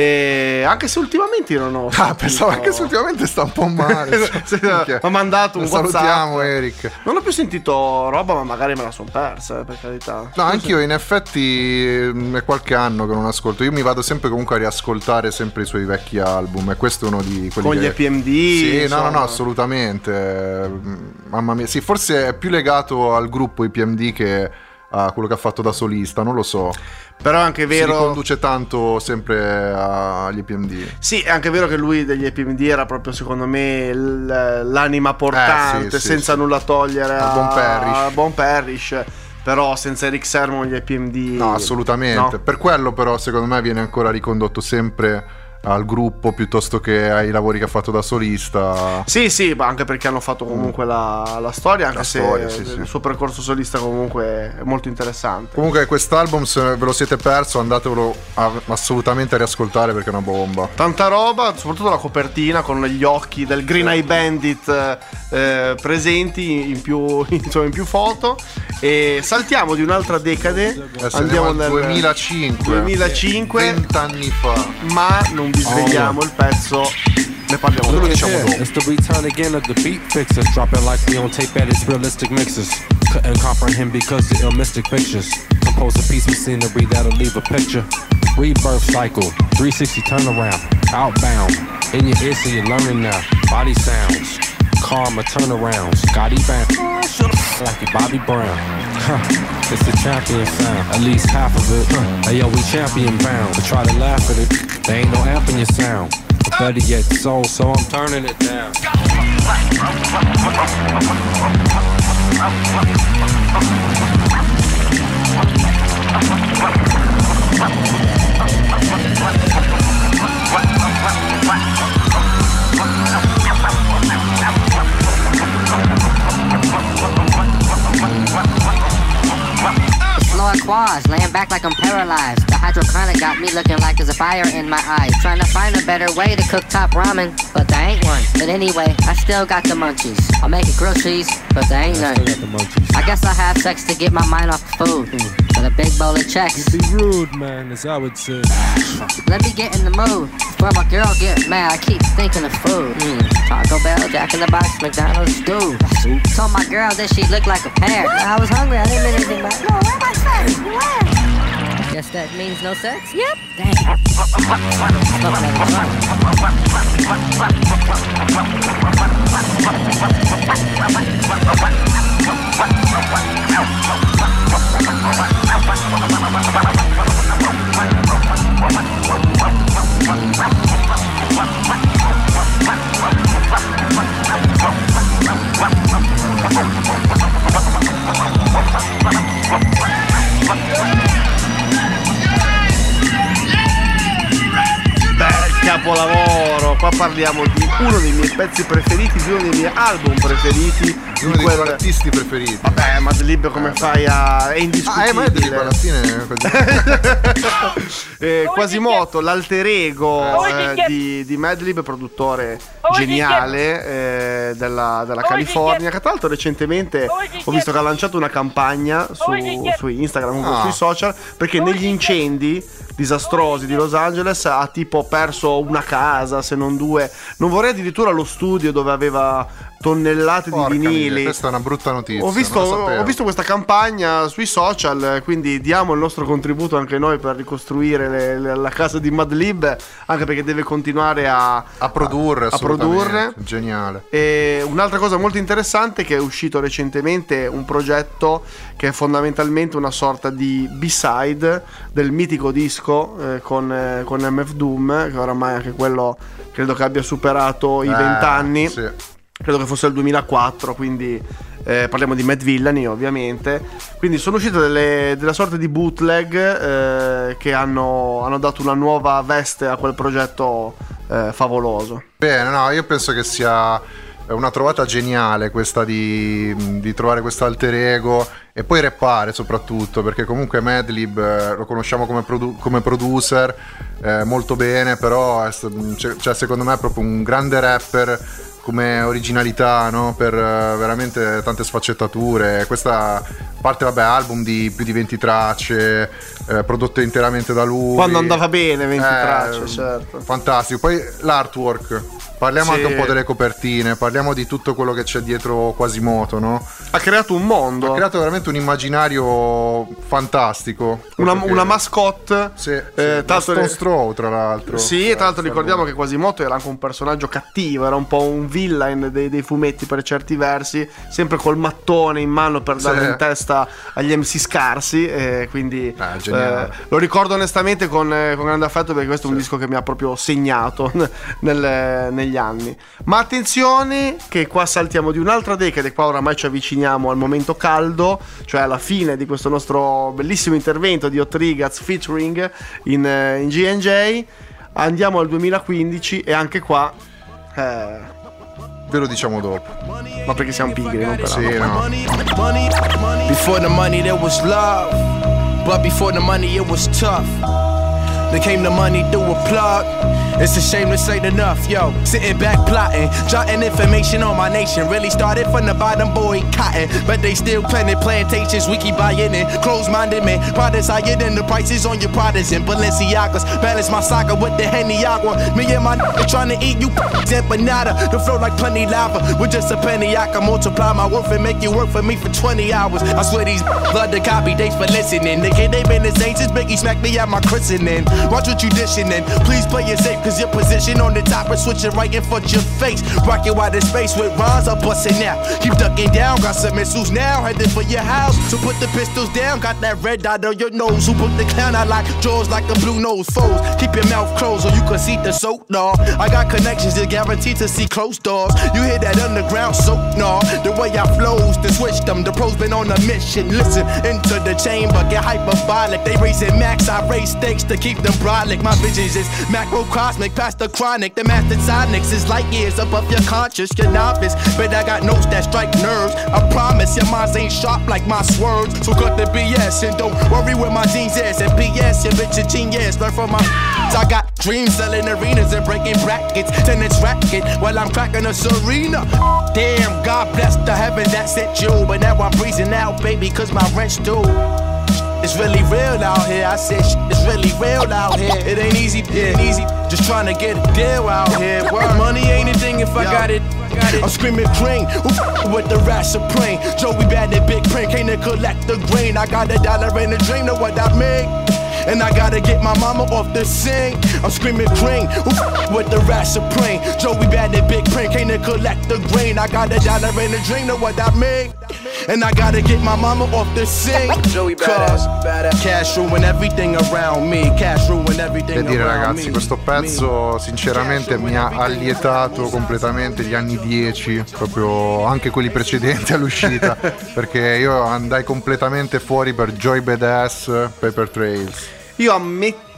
E anche se ultimamente io non ho Ah, pensavo anche se ultimamente sta un po' male. Sì, mi ha mandato un Lo salutiamo, WhatsApp. Eric. Non ho più sentito roba, ma magari me la son persa, eh, per carità. No, anch'io in effetti mm, è qualche anno che non ascolto. Io mi vado sempre comunque a riascoltare sempre i suoi vecchi album e questo è uno di quelli Con che... gli E P M D, Sì, no, insomma. no, no, assolutamente. Mm, Mamma mia, sì, forse è più legato al gruppo I P M D che a quello che ha fatto da solista, non lo so. Però è anche vero. Si riconduce tanto sempre agli I P M D. Sì, è anche vero che lui degli E P M D era proprio secondo me l- l'anima portante, Eh, sì, sì, senza sì. nulla togliere Al a buon Parrish. a Buon Parrish. Però senza Eric Sermon gli E P M D. No, assolutamente. no. Per quello però secondo me viene ancora ricondotto sempre al gruppo piuttosto che ai lavori che ha fatto da solista. Sì, sì, ma anche perché hanno fatto comunque la, la storia, anche La se storia, sì, il sì. suo percorso solista comunque è molto interessante. Comunque quest'album, se ve lo siete perso, andatevelo a- assolutamente a riascoltare perché è una bomba. Tanta roba, soprattutto la copertina con gli occhi del Green Eye Bandit eh, presenti in più, insomma, in più foto. E saltiamo di un'altra decade, Adesso andiamo andiamo al nel duemilacinque. duemilacinque, vent'anni fa. ma non vi svegliamo Oh. il pezzo, ne parliamo dopo, diciamo Yeah, dopo. it's the return again of the beat fixers. Drop it like we on tape at its realistic mixes. Couldn't comprehend because the ill mystic pictures. Compose a piece of scenery that'll leave a picture. Rebirth cycle, three sixty turnaround, outbound. In your ear so you're learning now. Body sounds, karma turnarounds. Scotty bound, like you Bobby Brown. Huh, it's the champion sound, at least half of it. Huh. Hey yo, we champion bound. But try to laugh at it, there ain't no amp in your sound. But better yet, soul, so I'm turning it down. Floor quads, laying back like I'm paralyzed. The hydrochronic got me looking like there's a fire in my eyes. Trying to find a better way to cook top ramen, but there ain't one. But anyway, I still got the munchies. I'll make it grilled cheese, but there ain't none. I guess I'll have sex to get my mind off the food. But a big bowl of checks. Be rude, man, as I would say. Let me get in the mood. Before my girl get mad, I keep thinking of food. Mm. Taco Bell, Jack in the Box, McDonald's, stew. Told my girl that she looked like a pear. I was hungry, I didn't mean anything by it. No, where my sex? Where? Guess that means no sex? Yep. Damn. Bel capolavoro, no, qua parliamo di uno dei miei pezzi preferiti, di uno dei miei album preferiti, uno dei tuoi artisti preferiti. Vabbè, Madlib come eh, fai a... è indiscutibile. Ah, è Madlib alla fine è così. eh, Quasimoto, l'alter ego eh, di, di Madlib, produttore geniale eh, della, della California, che tra l'altro recentemente ho visto che ha lanciato una campagna su, su Instagram, comunque Ah. sui social, perché negli incendi disastrosi di Los Angeles ha tipo perso una casa, se non due, non vorrei addirittura lo studio dove aveva tonnellate Porca di vinili. miseria, questa è una brutta notizia. Ho visto, non lo sapevo. ho visto questa campagna sui social, quindi diamo il nostro contributo anche noi per ricostruire le, le, la casa di Madlib, anche perché deve continuare a, a produrre. A, a produrre. Geniale. E un'altra cosa molto interessante è che è uscito recentemente un progetto che è fondamentalmente una sorta di B-side del mitico disco eh, con, eh, con M F Doom, che oramai anche quello credo che abbia superato i Eh, vent'anni. sì. Credo che fosse il duemilaquattro, quindi eh, parliamo di Mad Villainy ovviamente. Quindi sono uscite delle, delle sorte di bootleg eh, che hanno, hanno dato una nuova veste a quel progetto eh, favoloso. Bene, no, io penso che sia una trovata geniale questa di, di trovare questo alter ego e poi rappare soprattutto, perché comunque Madlib eh, lo conosciamo come, produ- come producer eh, molto bene, però è, cioè, cioè, secondo me è proprio un grande rapper come originalità, no? Per uh, veramente tante sfaccettature. Questa parte, vabbè, album di più di venti tracce, eh, prodotto interamente da lui. Quando andava bene, venti Eh, tracce, certo. Fantastico. Poi l'artwork, parliamo Sì. anche un po' delle copertine, parliamo di tutto quello che c'è dietro Quasimoto, no? Ha creato un mondo. Ha creato veramente un immaginario fantastico. Una, Perché- una mascotte. Sì, eh, sì, tra l'altro- Stone Straw, tra l'altro. Sì, e tra l'altro ricordiamo che Quasimoto era anche un personaggio cattivo, era un po' un villain dei, dei fumetti per certi versi, sempre col mattone in mano per Sì. dare in testa agli M C scarsi, e quindi geniale. eh, lo ricordo onestamente con, eh, con grande affetto, perché questo è un disco che mi ha proprio segnato nel- negli anni. Ma attenzione che qua saltiamo di un'altra decade, qua oramai ci avviciniamo al momento caldo, cioè alla fine di questo nostro bellissimo intervento di Hot Rigaz featuring in, eh, in G and J. Andiamo al duemilaquindici e anche qua eh, ve lo diciamo dopo. Ma perché siamo pigri, non per Sì, altro. no. Before the money there was love, but before the money it was tough. Then came the money through a plug. It's a shame this ain't enough, yo. Sitting back plotting, jotting information on my nation. Really started from the bottom, boy, cotton. But they still planting plantations, we keep buying in. Close-minded man, products higher than the prices on your products and Balenciagas. Balance my soccer with the Henny Agua. Me and my nigga trying to eat you empanada. The flow like plenty lava. With just a penny, I can multiply my worth and make you work for me for twenty hours. I swear these love the copy, thanks for listening. Nigga, they been the same since Biggie smacked me at my christening. Watch what you dishing in. Please play it safe, cause your position on the top is switching right in front your face. Rockin' wide in space with rhymes, I'm bustin' now. Keep ducking down, got some missiles now, headed for your house. So put the pistols down, got that red dot on your nose. Who put the clown out like jaws like a blue nose foes? Keep your mouth closed or you can see the soap, nah. I got connections that guaranteed to see closed doors. You hear that underground soap, nah. The way I flows, to switch them, the pros been on a mission. Listen, into the chamber, get hyperbolic. They raising max, I raise stakes to keep them brolic. My visions is macrocosmic, past the chronic. The master sonics is light years above your conscious, your novice. But I got notes that strike nerves. I promise your minds ain't sharp like my swerves. So cut the B S and don't worry where my jeans is. And P S, your bitch a genius. Learn from my I got dreams selling arenas and breaking brackets. Tennis racket while I'm cracking a Serena. Damn, God bless the heaven that sent you. But now I'm breezing out, baby, cause my rent's due. It's really real out here, I said sh- it's really real out here. It ain't easy, it ain't easy, just trying to get a deal out here. Word. Money ain't a thing if I got it, got it. I'm screaming cream, who f- with the rat supreme. Joey bad and big print, came to collect the grain. I got a dollar in a dream, know what I make? And I gotta get my mama off the sing. I'm screaming cream, who f- with the rat supreme. Joey bad and big print, came to collect the grain. I got a dollar in a dream, know what I make? And I gotta get my mama off the sing. Joey badass, badass. Cash ruin everything around me. Cash ruin everything Che dire, around ragazzi, me. questo pezzo sinceramente mi ha allietato completamente gli anni dieci, proprio anche quelli precedenti all'uscita, perché io andai completamente fuori per Joey Badass, Paper Trails. Io ammetto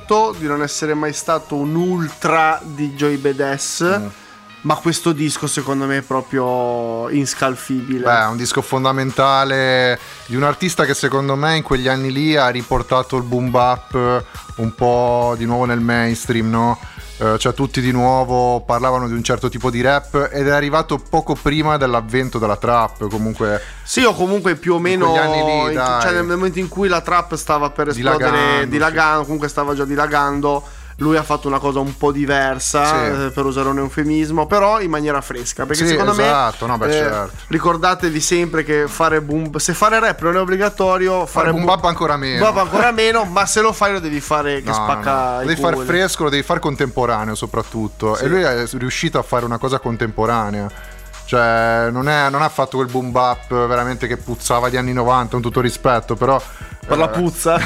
detto di non essere mai stato un ultra di Joey Badass, mm. ma questo disco secondo me è proprio inscalfibile. Beh, è un disco fondamentale di un artista che secondo me in quegli anni lì ha riportato il boom bap un po' di nuovo nel mainstream, no? Uh, cioè tutti di nuovo parlavano di un certo tipo di rap ed è arrivato poco prima dell'avvento della trap, comunque. Sì, o comunque più o meno in anni lì, in, dai. Cioè nel momento in cui la trap stava per esplodere, Dilagando, dilagando, sì. comunque stava già dilagando. Lui ha fatto una cosa un po' diversa, sì. eh, per usare un eufemismo, però in maniera fresca. Perché sì, secondo esatto, me, no, beh, eh, certo. ricordatevi sempre che fare boom, se fare rap non è obbligatorio, fare boom bap ancora meno. Boom bap ancora meno, ma se lo fai lo devi fare che no, spacca. No. I Lo devi culi. fare fresco, lo devi fare contemporaneo soprattutto. Sì. E lui è riuscito a fare una cosa contemporanea. Cioè, non, è, non ha fatto quel boom bap veramente che puzzava di anni novanta, con tutto rispetto, però. Per la puzza?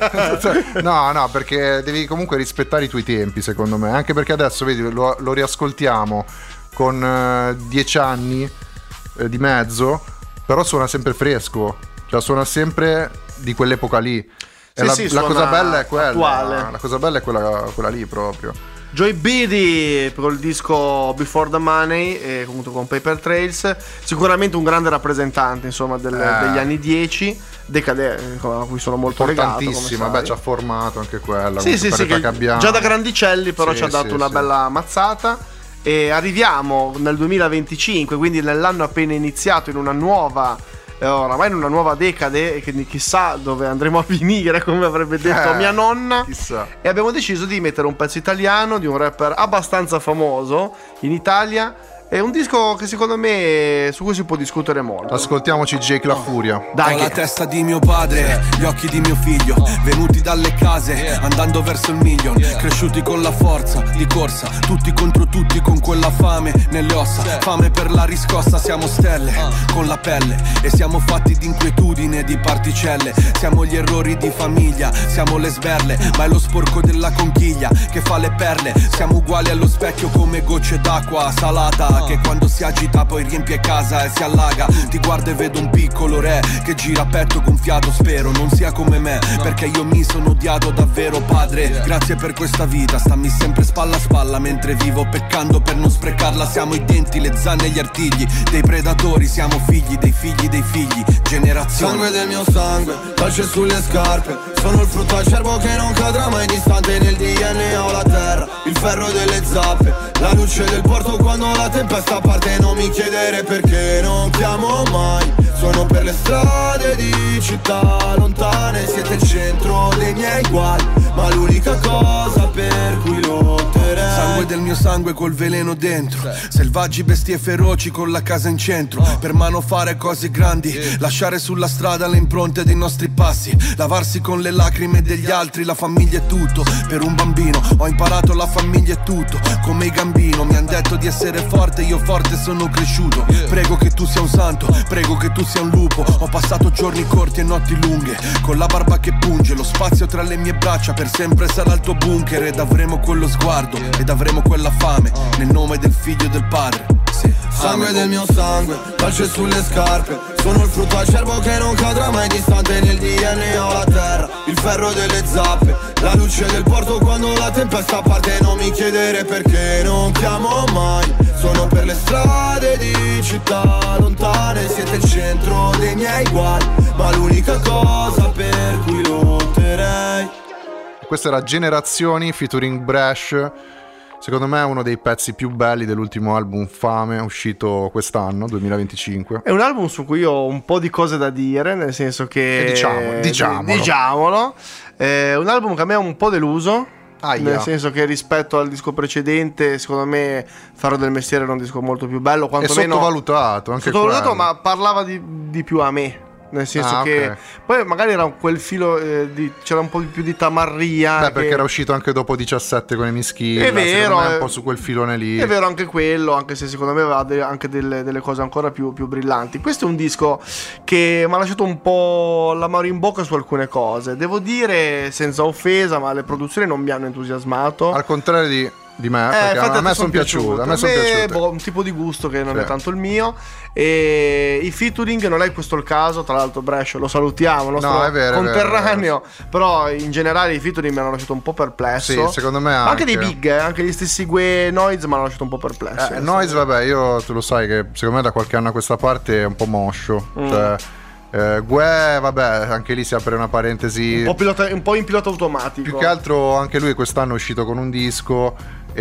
No, no, no, perché devi comunque rispettare i tuoi tempi, secondo me. Anche perché adesso, vedi, lo, lo riascoltiamo con uh, dieci anni eh, di mezzo, però suona sempre fresco. Cioè, suona sempre di quell'epoca lì. E Sì, la, sì, la cosa bella è quella. attuale. La cosa bella è quella, quella lì proprio. Joey Beatty col disco Before the Money e comunque con Paper Trails, sicuramente un grande rappresentante, insomma, del, Eh. degli anni dieci, decade, a cui sono molto legato. Importantissima, beh, ci ha formato anche quella. Sì, sì, per sì, l'età che che abbiamo. già da grandicelli però Sì, ci ha dato sì, una sì. bella mazzata. E arriviamo nel duemilaventicinque, quindi nell'anno appena iniziato, in una nuova, eh, oramai in una nuova decade, e quindi chissà dove andremo a finire, come avrebbe detto Eh, mia nonna. Chissà. E abbiamo deciso di mettere un pezzo italiano di un rapper abbastanza famoso in Italia. È un disco che secondo me su cui si può discutere molto. Ascoltiamoci Jake La Furia. Dai, Ho che- la testa di mio padre, gli occhi di mio figlio, venuti dalle case, andando verso il million, cresciuti con la forza di corsa, tutti contro tutti con quella fame nelle ossa, fame per la riscossa, siamo stelle con la pelle e siamo fatti di inquietudine, di particelle, siamo gli errori di famiglia, siamo le sberle, ma è lo sporco della conchiglia che fa le perle, siamo uguali allo specchio come gocce d'acqua salata che quando si agita poi riempie casa e si allaga. Ti guardo e vedo un piccolo re che gira a petto gonfiato, spero non sia come me, perché io mi sono odiato davvero. Padre, grazie per questa vita, stammi sempre spalla a spalla mentre vivo, peccando per non sprecarla. Siamo i denti, le zanne e gli artigli dei predatori, siamo figli dei figli dei figli, generazione. Sangue del mio sangue, calce sulle scarpe, sono il frutto acerbo che non cadrà mai distante, nel D N A ho la terra, il ferro delle zappe, la luce del porto quando la tempesta parte. Non mi chiedere perché non chiamo mai, sono per le strade di città lontane, siete il centro dei miei guai, ma l'unica cosa per cui lotterei. Sangue del mio sangue col veleno dentro, selvaggi bestie feroci con la casa in centro, per mano fare cose grandi, lasciare sulla strada le impronte dei nostri passi, lavarsi con le lacrime degli altri, la famiglia è tutto, per un bambino ho imparato la famiglia è tutto, come i gambino mi han detto di essere forte, io forte sono cresciuto, prego che tu sia un santo, prego che tu sia un lupo, ho passato giorni corti e notti lunghe, con la barba che punge, lo spazio tra le mie braccia per sempre sarà il tuo bunker, ed avremo quello sguardo, ed avremo quella fame, nel nome del figlio e del padre. Sì. Sangue del mio sangue, calce sulle scarpe, sono il frutto acerbo che non cadrà mai distante, nel D N A ho la terra, il ferro delle zappe, la luce del porto quando la tempesta parte. Non mi chiedere perché non chiamo mai, sono per le strade di città lontane, siete il centro dei miei guai, ma l'unica cosa per cui lotterei. Questa era Generazioni featuring Brash. Secondo me è uno dei pezzi più belli dell'ultimo album Fame uscito quest'anno, duemilaventicinque. È un album su cui ho un po' di cose da dire, nel senso che... E diciamo, diciamolo. diciamolo. È un album che a me ha un po' deluso. Aia. Nel senso che rispetto al disco precedente, secondo me Farò del Mestiere era un disco molto più bello. È Quantomeno sottovalutato anche sottovalutato, quello. ma parlava di, di più a me. Nel senso Ah, che ok. poi magari era quel filo eh, di, c'era un po' più di tamarria. Beh, che- perché era uscito anche dopo diciassette con i Mischilla. È vero, secondo me è è- un po' su quel filone lì. È vero anche quello, anche se secondo me aveva de- anche delle, delle cose ancora più, più brillanti. Questo è un disco che mi ha lasciato un po' l'amaro in bocca su alcune cose. Devo dire, senza offesa, ma le produzioni non mi hanno entusiasmato. Al contrario di di me, Eh, perché infatti a me ti sono son piaciute, a me A sono me, piaciute. boh, un tipo di gusto che non Sì. è tanto il mio. E i featuring non è questo il caso, tra l'altro Brescia lo salutiamo, il nostro No, è vero, è vero, conterraneo, però in generale i featuring mi hanno lasciato un po' perplesso. Sì, secondo me Ma anche dei anche. big, eh, anche gli stessi Gue Noise mi hanno lasciato un po' perplesso. Eh, Noise, vabbè, io tu lo sai che secondo me da qualche anno a questa parte è un po' moscio. Mm. Cioè, eh, Gue, vabbè, anche lì si apre una parentesi. Un po', pilota- un po' in pilota automatico. Più che altro anche lui quest'anno è uscito con un disco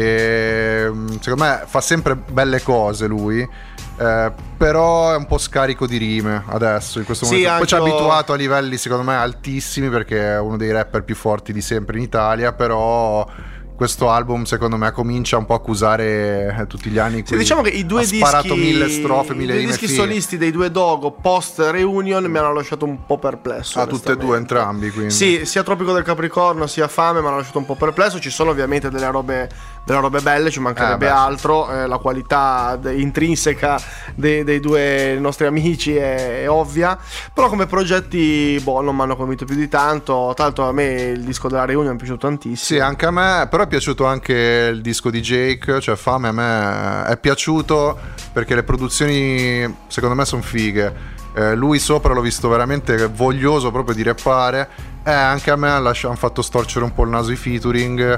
e mm, secondo me fa sempre belle cose lui. Eh, però è un po' scarico di rime adesso in questo Sì, momento. Poi ci ha anche io- abituato a livelli secondo me altissimi perché è uno dei rapper più forti di sempre in Italia. Però questo album secondo me comincia un po' a accusare eh, tutti gli anni in Sì, cui diciamo che i due ha dischi sparato mille strofe, mille i due rime dischi fighe. solisti dei due Dogo post reunion mi hanno lasciato un po' perplesso. Ah, tutte e due entrambi quindi. Sì, sia Tropico del Capricorno sia Fame mi hanno lasciato un po' perplesso. Ci sono ovviamente delle robe, delle robe belle, ci mancherebbe Eh, beh, sì. altro. Eh, la qualità de- intrinseca dei, dei due nostri amici è, è ovvia. Però come progetti, boh, non mi hanno convinto più di tanto. Tra l'altro a me il disco della reunion è piaciuto tantissimo. Sì, anche a me, però è piaciuto anche il disco di Jake, cioè Fame a me è piaciuto perché le produzioni secondo me sono fighe. Eh, lui sopra l'ho visto veramente voglioso proprio di rappare. Eh, anche a me hanno fatto storcere un po' il naso i featuring.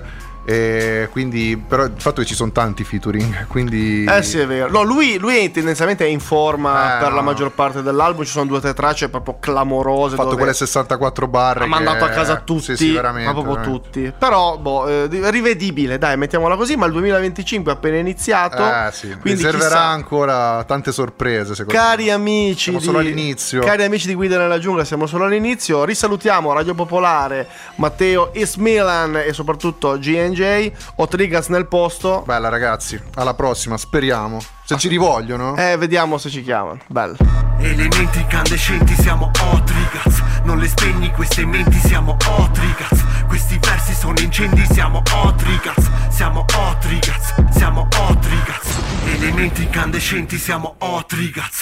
E quindi, però il fatto è che ci sono tanti featuring, quindi Eh sì, è vero. No, lui, lui è tendenzialmente è in forma Eh, per la no. maggior parte dell'album. Ci sono due o tre tracce proprio clamorose. ha fatto dove quelle sessantaquattro barre ha mandato che- a casa tutti, sì, sì, veramente, ma proprio veramente. tutti. Però, boh, eh, di- rivedibile, dai, mettiamola così. Ma il duemilaventicinque è appena iniziato. Eh sì, quindi riserverà chissà. ancora tante sorprese secondo Cari me. amici, Siamo di, solo all'inizio. Cari amici di Guida nella Giungla, siamo solo all'inizio. Risalutiamo Radio Popolare, Matteo East Milan e soprattutto G N J. Hot Rigas nel posto. Bella ragazzi, alla prossima, speriamo. Se ci rivogliono. Eh, vediamo se ci chiamano. Bello. Elementi incandescenti siamo Otrigaz. Non le spegni queste menti siamo Otrigaz. Questi versi sono incendi siamo Otrigaz. Siamo Otrigaz, siamo Otrigaz. Elementi incandescenti siamo Otrigaz.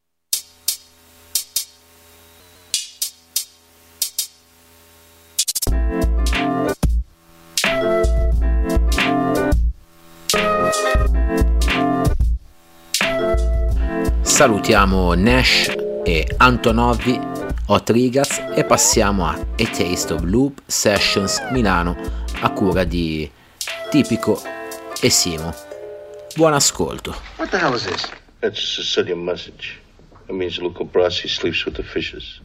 Salutiamo Nash e Antonovi, Hot Rigas e passiamo a A Taste of Loop Sessions Milano a cura di Tipico e Simo. Buon ascolto. What the hell is this? That's a Sicilian message. It means Luca Brasi sleeps with the fishes.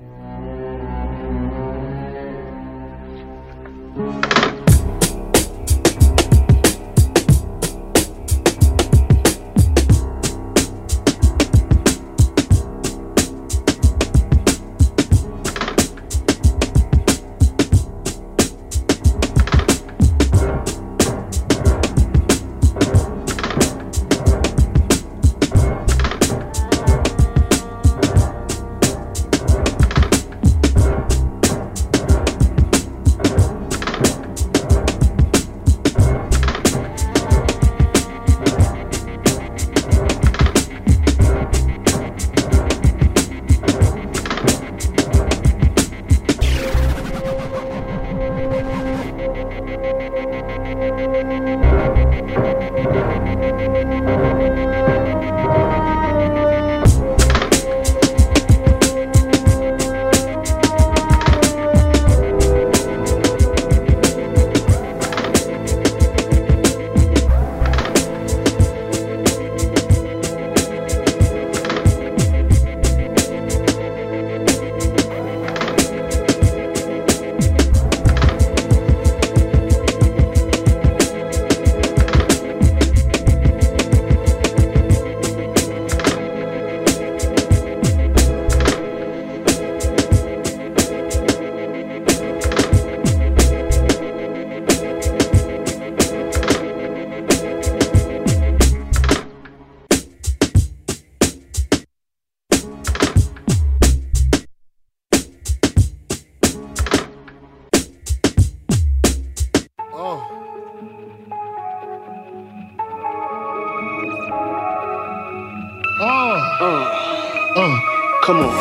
Come on.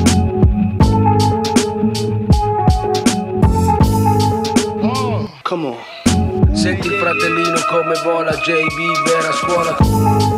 Come on. come vola J B, vera scuola.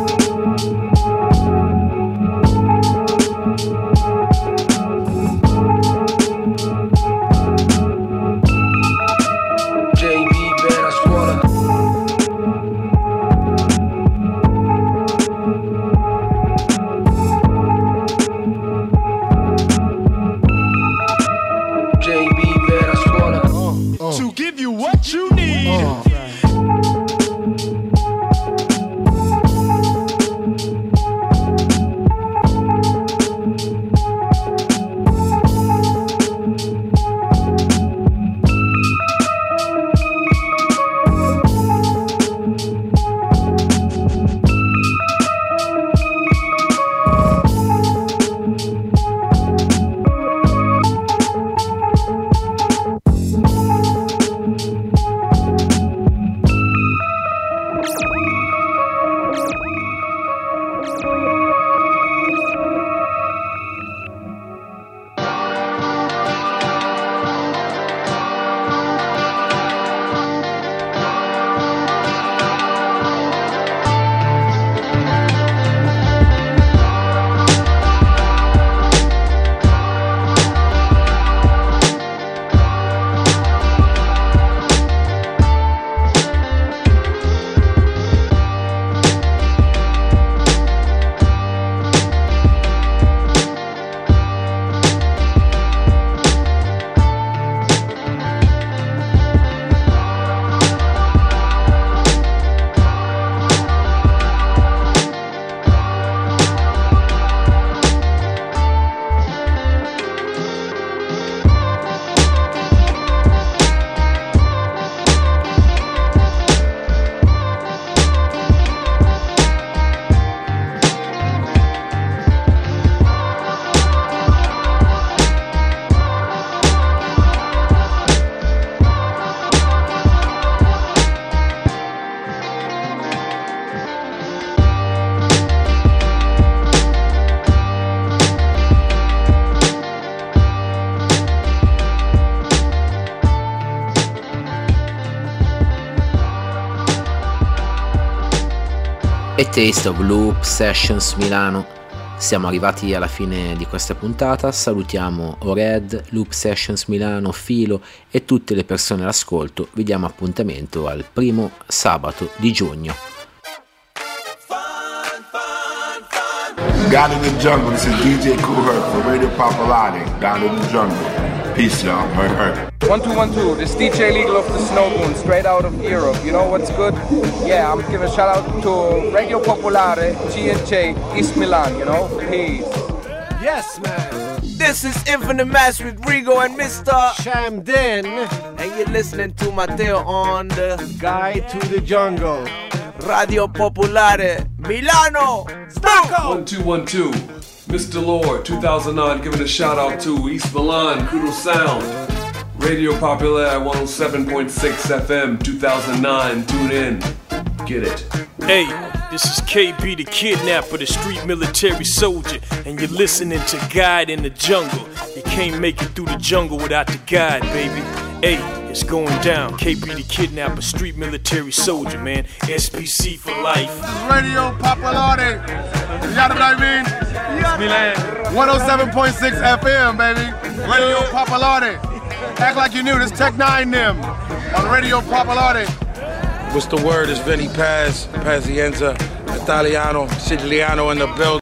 A Taste of Loop Sessions Milano. Siamo arrivati alla fine di questa puntata, salutiamo Ored, Loop Sessions Milano, Filo e tutte le persone all'ascolto. Vi diamo appuntamento al primo sabato di giugno. God in the Jungle, this is D J Kool Herc for Radio Popolare. God in the Jungle. Peace, y'all. Herc, Herc. One two one two. This D J Legal of the Snowmoon, straight out of Europe. You know what's good? Yeah, I'm giving a shout out to Radio Popolare, G and J, East Milan. You know, peace. Yes, man. This is Infinite Match with Rigo and Mister Shamden, and you're listening to Matteo on the Guide to the Jungle. Radio Popolare, Milano. Spacco! one two one two. Mister Lord, two thousand nine, giving a shout out to East Milan, Kudo Sound. Radio Popolare one oh seven point six F M, two thousand nine, tune in. Get it. Hey, this is K B the Kidnapper, the street military soldier, and you're listening to Guide in the Jungle. You can't make it through the jungle without the guide, baby. Hey, it's going down. K B the Kidnapper, street military soldier, man. S P C for life. Radio Popolare. You got what I mean? Yes, Milan. one oh seven point six F M, baby. Radio Popolare. Act like you knew. This Tech nine them on Radio Popolare. What's the word? It's Vinny Paz, Pazienza, Italiano, Siciliano in the building.